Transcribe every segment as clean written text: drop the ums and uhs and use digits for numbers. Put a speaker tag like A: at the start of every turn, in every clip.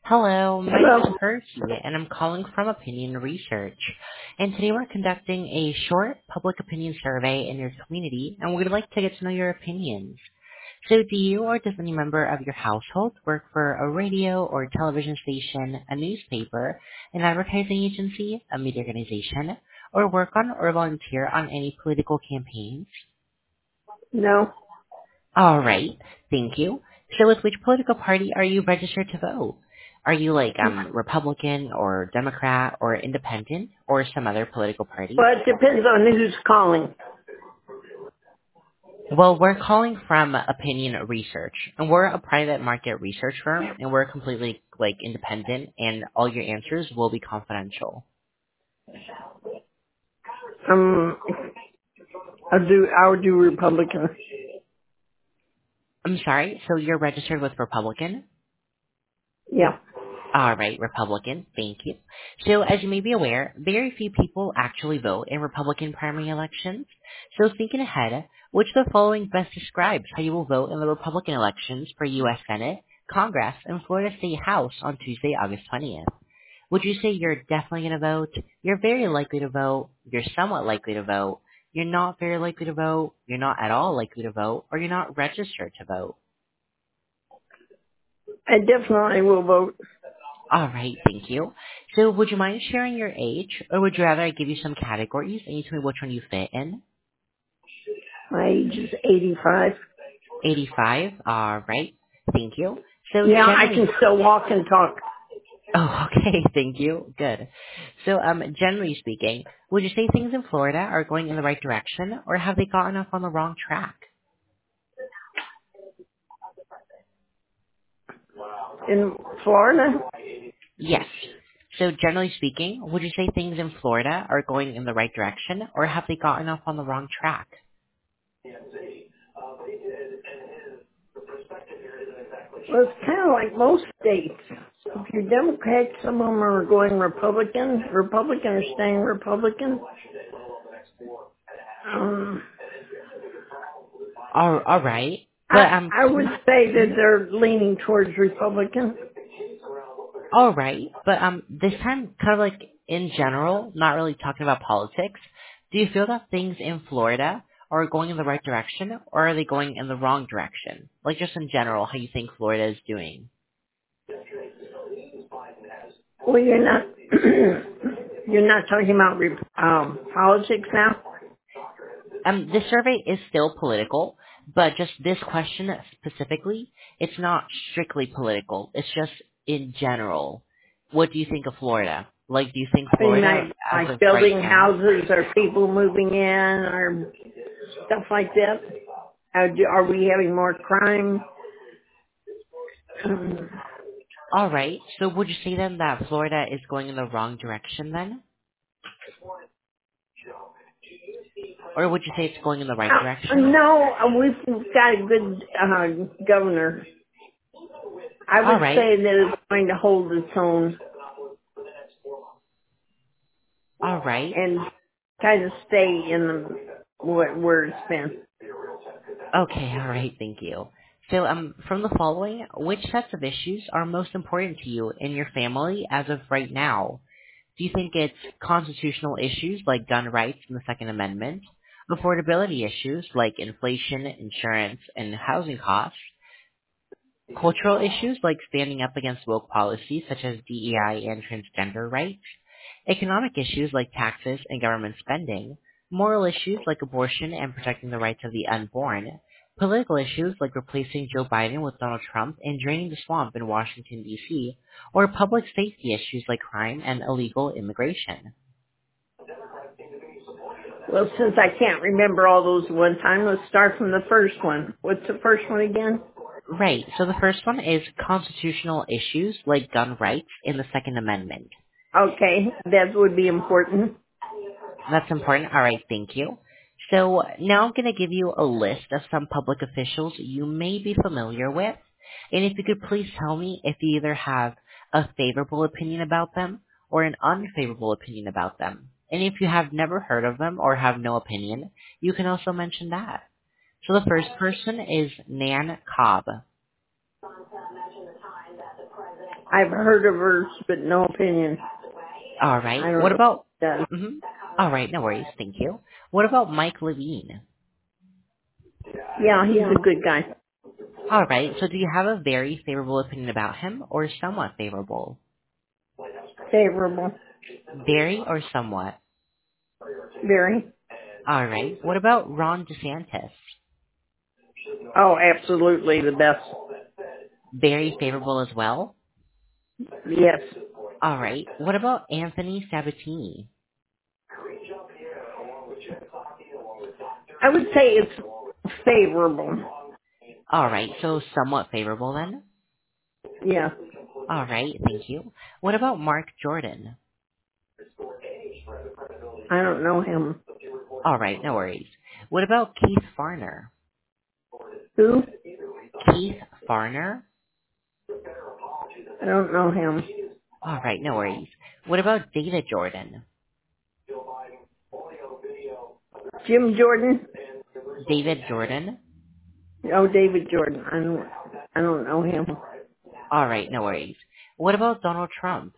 A: Hello, my name is
B: Hello.
A: Percy, and I'm calling from Opinion Research. And today we're conducting a short public opinion survey in your community, and we'd like to get to know your opinions. So do you or does any member of your household work for a radio or television station, a newspaper, an advertising agency, a media organization, or work on or volunteer on any political campaigns?
B: No.
A: All right. Thank you. So with which political party are you registered to vote? Are you like Republican or Democrat or Independent or some other political party?
B: Well, it depends on who's calling.
A: Well, we're calling from Opinion Research, and we're a private market research firm, and we're completely like independent, and all your answers will be confidential.
B: Um, I'll do Republican.
A: I'm sorry. So you're registered with Republican?
B: Yeah.
A: All right, Republican. Thank you. So, as you may be aware, very few people actually vote in Republican primary elections. So, thinking ahead, which of the following best describes how you will vote in the Republican elections for U.S. Senate, Congress, and Florida State House on Tuesday, August 20th? Would you say you're definitely going to vote, you're very likely to vote, you're somewhat likely to vote, you're not very likely to vote, you're not at all likely to vote, or you're not registered to vote?
B: I definitely will vote.
A: All right, thank you. So would you mind sharing your age, or would you rather I give you some categories and you tell me which one you fit in?
B: My age is 85.
A: 85, all right, thank you. So
B: Yeah, I
A: generally,
B: can still walk and talk.
A: oh, okay, thank you, good. So generally speaking, would you say things in Florida are going in the right direction, or have they gotten off on the wrong track?
B: In Florida,
A: Yes. So generally speaking, would you say things in Florida are going in the right direction, or have they gotten off on the wrong track?
B: well, it's kind of like most states. If you're Democrat, some of them are going Republican. Republican are staying Republican. Um,
A: All right, but
B: I would say that they're leaning towards Republican.
A: all right, but this time, kind of like in general, not really talking about politics. Do you feel that things in Florida are going in the right direction, or are they going in the wrong direction? Like just in general, how you think Florida is doing?
B: Well, you're not you're not talking about politics now.
A: This survey is still political, but just this question specifically, it's not strictly political. It's just in general. What do you think of Florida? Like, do you think
B: I mean,
A: Florida, as
B: like
A: of right
B: building
A: now,
B: houses or people moving in or stuff like that. Are we having more crime?
A: all right. So would you say then that Florida is going in the wrong direction then? Or would you say it's going in the right direction?
B: No, we've got a good governor. I
A: All
B: would
A: right.
B: say that it's going to hold its own
A: All right.
B: and kind of stay in the where it's been.
A: Okay, all right, thank you. So, from the following, which sets of issues are most important to you in your family as of right now? Do you think it's constitutional issues like gun rights and the Second Amendment, affordability issues like inflation, insurance, and housing costs, cultural issues like standing up against woke policies such as DEI and transgender rights, economic issues like taxes and government spending, moral issues like abortion and protecting the rights of the unborn, political issues like replacing Joe Biden with Donald Trump and draining the swamp in Washington, D.C., or public safety issues like crime and illegal immigration.
B: Well, since I can't remember all those at one time, let's start from the first one. What's the first one again?
A: Right, so the first one is constitutional issues like gun rights and the Second Amendment.
B: Okay, that would be important.
A: That's important. All right, thank you. So now I'm going to give you a list of some public officials you may be familiar with. And if you could please tell me if you either have a favorable opinion about them or an unfavorable opinion about them. And if you have never heard of them or have no opinion, you can also mention that. So the first person is Nan Cobb.
B: I've heard of hers, but no opinion.
A: All
B: I
A: right.
B: don't
A: What
B: know
A: about?
B: that.
A: Mm-hmm. All right, no worries. Thank you. What about Mike Levine?
B: Yeah, he's a good guy.
A: All right. So do you have a very favorable opinion about him, or somewhat favorable?
B: Favorable.
A: Very or somewhat?
B: Very.
A: All right. What about Ron DeSantis?
B: Oh, absolutely the best.
A: Very favorable as well.
B: Yes.
A: All right. What about Anthony Sabatini?
B: I would say it's favorable.
A: All right. So somewhat favorable then.
B: Yeah.
A: All right. Thank you. What about Mark Jordan?
B: I don't know him.
A: All right. No worries. What about Keith Farner?
B: Who?
A: Keith Farner?
B: I don't know him.
A: All right. No worries. What about David Jordan?
B: Jim Jordan?
A: David Jordan?
B: Oh, David Jordan. I don't know him.
A: All right. No worries. What about Donald Trump?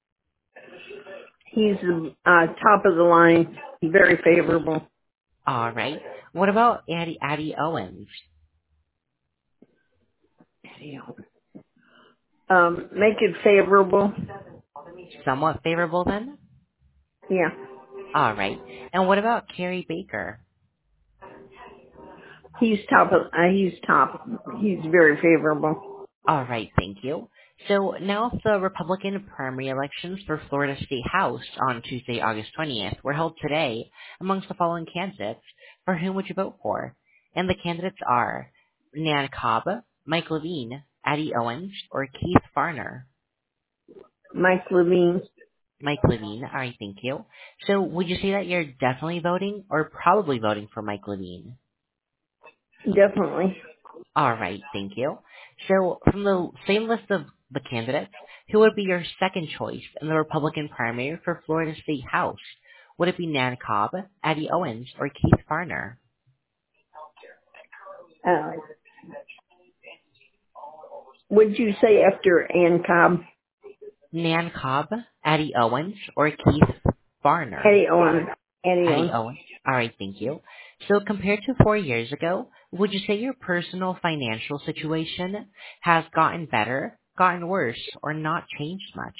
B: He's top of the line. Very favorable.
A: All right. What about Addie Owens?
B: Make it favorable.
A: Somewhat favorable then?
B: Yeah.
A: All right. And what about Carrie Baker?
B: He's top. He's top. He's very favorable.
A: All right, thank you. So now the Republican primary elections for Florida State House on Tuesday, August 20th were held today amongst the following candidates. For whom would you vote for? And the candidates are Nan Cobb, Mike Levine, Addie Owens, or Keith Farner.
B: Mike Levine.
A: Mike Levine, all right, thank you. So would you say that you're definitely voting or probably voting for Mike Levine?
B: Definitely.
A: All right, thank you. So, from the same list of the candidates, who would be your second choice in the Republican primary for Florida State House? Would it be Nan Cobb, Addie Owens, or Keith Farner?
B: Uh, would you say after Ann Cobb?
A: Nan Cobb, Addie Owens, or Keith Farner?
B: Eddie Owens. Eddie
A: Addie
B: Owens.
A: Owens. All right, thank you. So, compared to 4 years ago, would you say your personal financial situation has gotten better, gotten worse, or not changed much?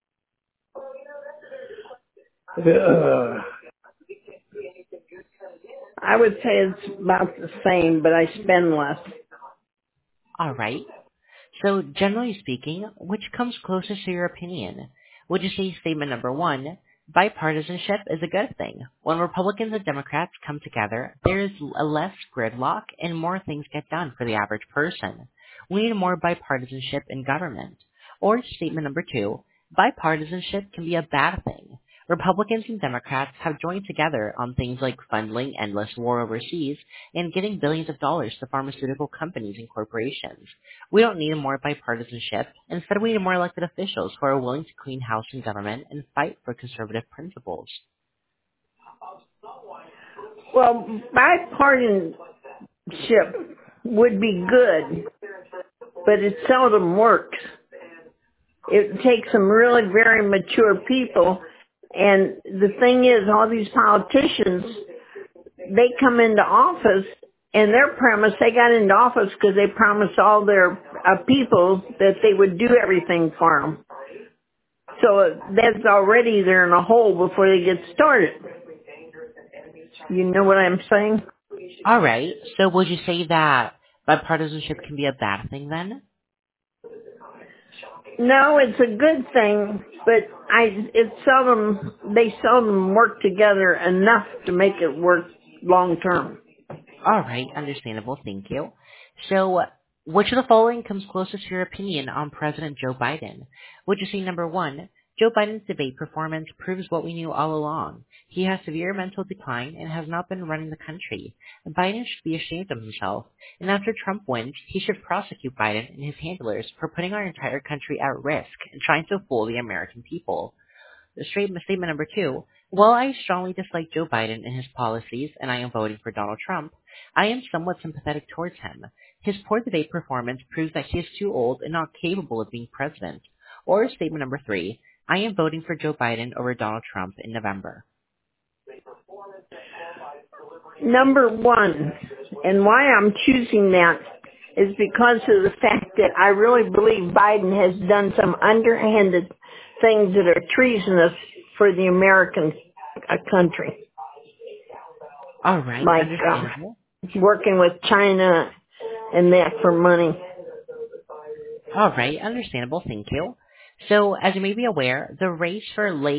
B: I would say it's about the same, but I spend less.
A: All right. So, generally speaking, which comes closest to your opinion? Would you say statement number one, bipartisanship is a good thing? When Republicans and Democrats come together, there is a less gridlock and more things get done for the average person. We need more bipartisanship in government. Or statement number two, bipartisanship can be a bad thing. Republicans and Democrats have joined together on things like funding endless war overseas and getting billions of dollars to pharmaceutical companies and corporations. We don't need more bipartisanship. Instead, we need more elected officials who are willing to clean house in government and fight for conservative principles.
B: Well, bipartisanship would be good, but it seldom works. It takes some really very mature people, and the thing is, all these politicians, they come into office, and their premise, they got into office because they promised all their people that they would do everything for them. So that's already they're in a hole before they get started. You know what I'm saying?
A: All right. So would you say that bipartisanship can be a bad thing then?
B: No, it's a good thing, but they seldom work together enough to make it work long term.
A: All right. Understandable. Thank you. So which of the following comes closest to your opinion on President Joe Biden? Would you say number one, Joe Biden's debate performance proves what we knew all along. He has severe mental decline and has not been running the country. Biden should be ashamed of himself. And after Trump wins, he should prosecute Biden and his handlers for putting our entire country at risk and trying to fool the American people. Statement number two, while I strongly dislike Joe Biden and his policies, and I am voting for Donald Trump, I am somewhat sympathetic towards him. His poor debate performance proves that he is too old and not capable of being president. Or statement number 3, I am voting for Joe Biden over Donald Trump in November.
B: Number 1, and why I'm choosing that is because of the fact that I really believe Biden has done some underhanded things that are treasonous for the American country,
A: All right,
B: like
A: understandable.
B: working with China and that for money.
A: All right, understandable. Thank you. So, as you may be aware, the race for Lake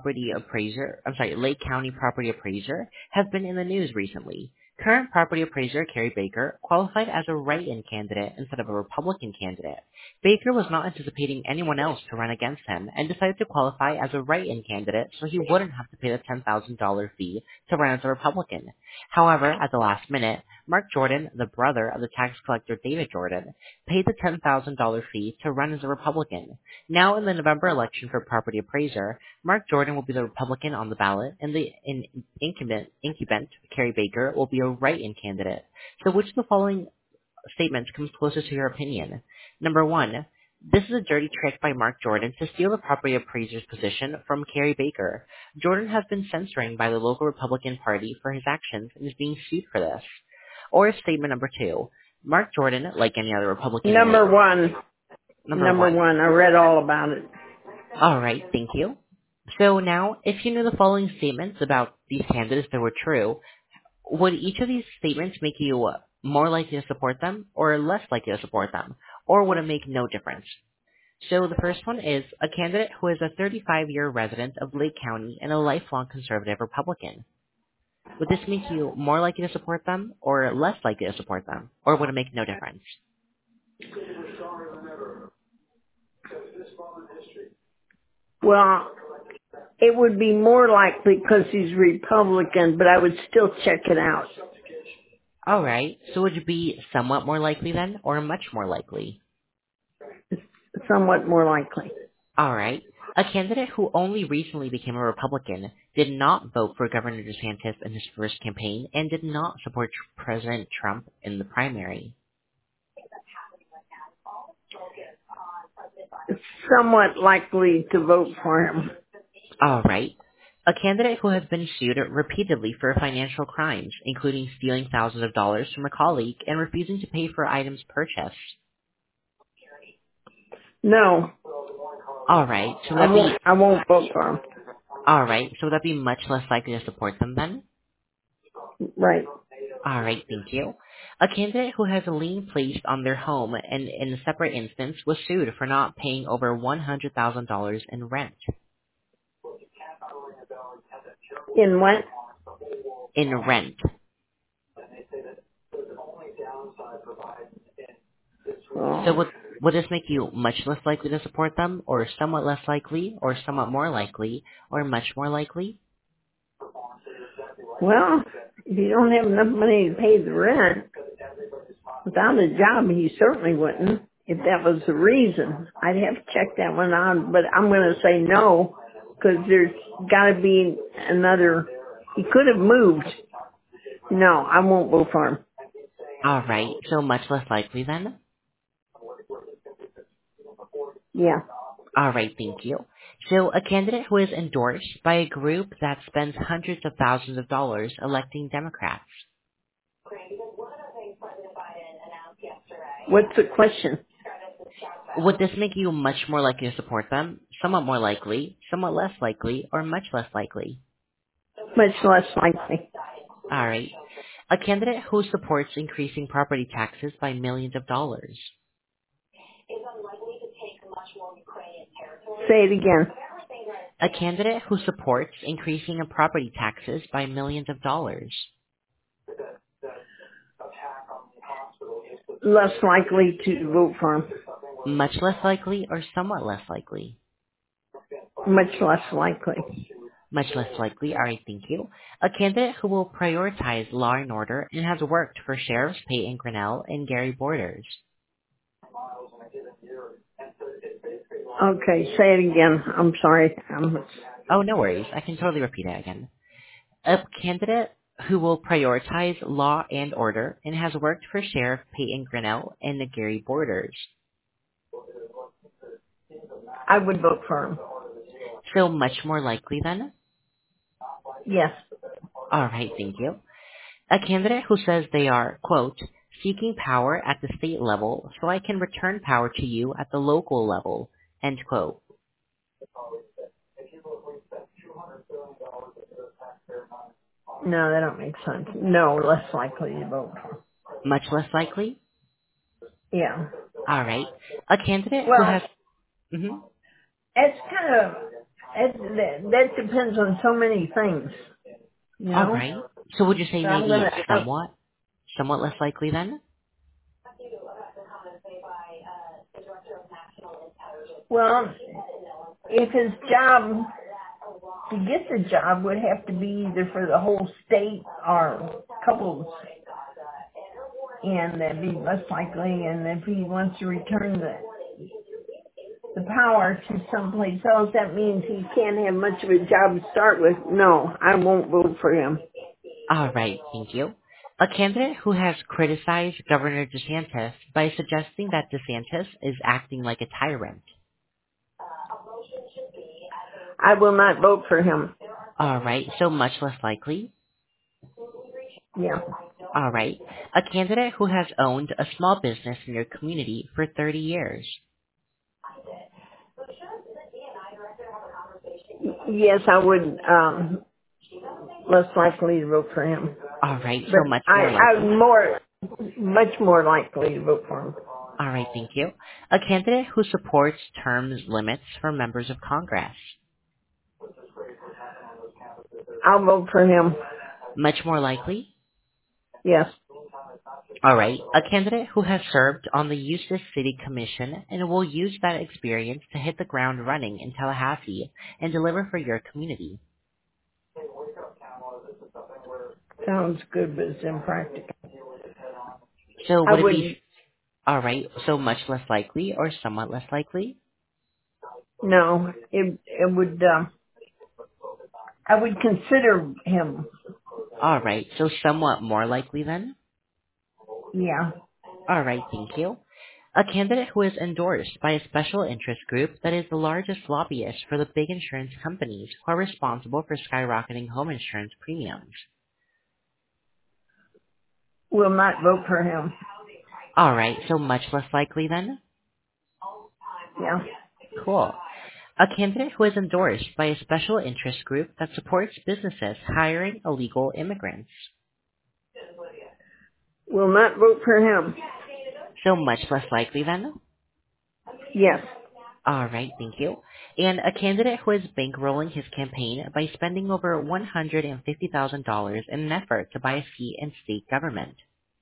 A: County Property Appraiser has been in the news recently. Current property appraiser Carrie Baker qualified as a write-in candidate instead of a Republican candidate. Baker was not anticipating anyone else to run against him and decided to qualify as a write-in candidate so he wouldn't have to pay the $10,000 fee to run as a Republican. However, at the last minute, Mark Jordan, the brother of the tax collector David Jordan, paid the $10,000 fee to run as a Republican. Now in the November election for property appraiser, Mark Jordan will be the Republican on the ballot, and the incumbent Carrie Baker will be a write-in candidate. So which of the following statements comes closest to your opinion? Number 1, this is a dirty trick by Mark Jordan to steal the property appraiser's position from Carrie Baker. Jordan has been censoring by the local Republican Party for his actions and is being sued for this. Or statement number 2, Mark Jordan, like any other Republican...
B: Number 1.
A: Number
B: one. I read all about it.
A: All right, thank you. So now, if you knew the following statements about these candidates that were true, would each of these statements make you more likely to support them or less likely to support them? Or would it make no difference? So the first one is a candidate who is a 35-year resident of Lake County and a lifelong conservative Republican. Would this make you more likely to support them or less likely to support them? Or would it make no difference?
B: Well, it would be more likely because he's Republican, but I would still check it out.
A: All right. So would you be somewhat more likely then, or much more likely?
B: Somewhat more likely.
A: All right. A candidate who only recently became a Republican did not vote for Governor DeSantis in his first campaign and did not support President Trump in the primary.
B: Somewhat likely to vote for him.
A: All right. A candidate who has been sued repeatedly for financial crimes, including stealing thousands of dollars from a colleague and refusing to pay for items purchased.
B: No.
A: All right. So
B: I won't vote for him.
A: All right. So would that be much less likely to support them then?
B: Right.
A: All right. Thank you. A candidate who has a lien placed on their home and in a separate instance was sued for not paying over $100,000 in rent.
B: In what?
A: In rent.
B: Oh.
A: So would this make you much less likely to support them, or somewhat less likely, or somewhat more likely, or much more likely?
B: Well, if you don't have enough money to pay the rent, without a job, you certainly wouldn't. If that was the reason, I'd have to check that one out. But I'm going to say no, because there's got to be another. He could have moved. No, I won't vote for him.
A: All right. So much less likely then?
B: Yeah.
A: All right. Thank you. So a candidate who is endorsed by a group that spends hundreds of thousands of dollars electing Democrats.
B: What's the question?
A: Would this make you much more likely to support them, somewhat more likely, somewhat less likely, or much less likely?
B: Much less likely.
A: All right. A candidate who supports increasing property taxes by millions of dollars.
B: Say it again.
A: A candidate who supports increasing of property taxes by millions of dollars.
B: Less likely to vote for him.
A: Much less likely or somewhat less likely?
B: Much less likely.
A: Much less likely. All right, thank you. A candidate who will prioritize law and order and has worked for Sheriffs Peyton Grinnell and Gary Borders.
B: Okay, say it again. I'm sorry.
A: Oh, no worries. I can totally repeat it again. A candidate who will prioritize law and order and has worked for Sheriff Peyton Grinnell and the Gary Borders.
B: I would vote for him.
A: So much more likely then?
B: Yes.
A: Alright, thank you. A candidate who says they are, quote, seeking power at the state level so I can return power to you at the local level, end quote.
B: No, that don't make sense. No, less likely to vote for him.
A: Much less likely?
B: Yeah.
A: Alright. A candidate who
B: Well,
A: has, mhm.
B: it's kind of, that depends on so many things, you know?
A: Alright. So would you say
B: So I'm
A: maybe
B: gonna,
A: somewhat less likely then?
B: well, if his job, to get the job would have to be either for the whole state or couples, and that'd be less likely, and if he wants to return the power to someplace else, that means he can't have much of a job to start with. No, I won't vote for him.
A: Alright, thank you. A candidate who has criticized Governor DeSantis by suggesting that DeSantis is acting like a tyrant.
B: I will not vote for him.
A: Alright, so much less likely.
B: Yeah.
A: Alright. A candidate who has owned a small business in your community for 30 years.
B: Yes, I would, less likely to vote for him.
A: Alright, so
B: But
A: much more likely.
B: I'm much more likely to vote for him.
A: Alright, thank you. A candidate who supports terms limits for members of Congress.
B: I'll vote for him.
A: Much more likely.
B: Yes.
A: Alright, a candidate who has served on the Eustis City Commission and will use that experience to hit the ground running in Tallahassee and deliver for your community.
B: Sounds good, but it's impractical.
A: So
B: I
A: would it be,
B: would,
A: alright, so much less likely or somewhat less likely?
B: no, it would, I would consider him.
A: Alright, so somewhat more likely then?
B: Yeah.
A: Alright, thank you. A candidate who is endorsed by a special interest group that is the largest lobbyist for the big insurance companies who are responsible for skyrocketing home insurance premiums.
B: Will not vote for him.
A: Alright, so much less likely then?
B: Yeah.
A: Cool. A candidate who is endorsed by a special interest group that supports businesses hiring illegal immigrants.
B: Will not vote for him.
A: So much less likely then?
B: Yes.
A: Alright, thank you. And a candidate who is bankrolling his campaign by spending over $150,000 in an effort to buy a seat in state government.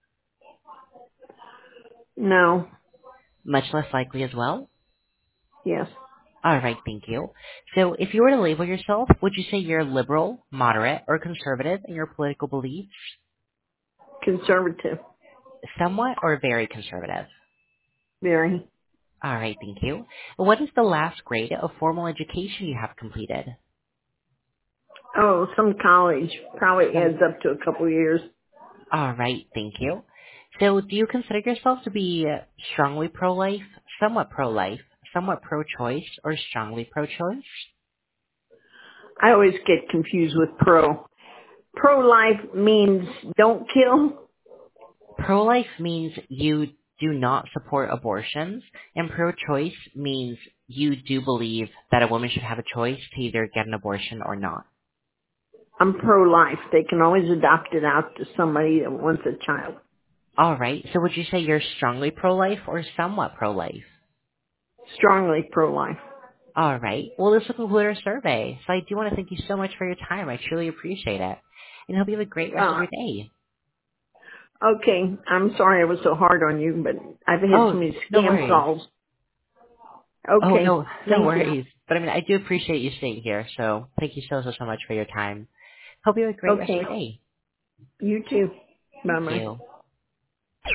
B: No.
A: Much less likely as well?
B: Yes.
A: Alright, thank you. So if you were to label yourself, would you say you're liberal, moderate, or conservative in your political beliefs?
B: Conservative.
A: Somewhat or very conservative?
B: Very.
A: Alright, thank you. What is the last grade of formal education you have completed?
B: Oh, some college. Probably adds up to a couple years.
A: Alright, thank you. So do you consider yourself to be strongly pro-life, somewhat pro-choice, or strongly pro-choice?
B: I always get confused with pro. Pro-life means don't kill.
A: Pro-life means you do not support abortions, and pro-choice means you do believe that a woman should have a choice to either get an abortion or not.
B: I'm pro-life. They can always adopt it out to somebody that wants a child.
A: Alright, so would you say you're strongly pro-life or somewhat pro-life?
B: Strongly pro-life.
A: Alright, well this will conclude our survey, so I do want to thank you so much for your time. I truly appreciate it. And hope you have a great rest of
B: Uh,
A: your day.
B: okay. I'm sorry I was so hard on you, but I've had so
A: Oh,
B: many
A: no
B: scam
A: worries.
B: calls.
A: Oh,
B: Okay.
A: no
B: Thank you.
A: worries. But I mean, I do appreciate you staying here, so thank you so much for your time. Hope you have a great rest of
B: Okay.
A: your day.
B: You too.
A: Thank
B: Bye-bye.
A: you.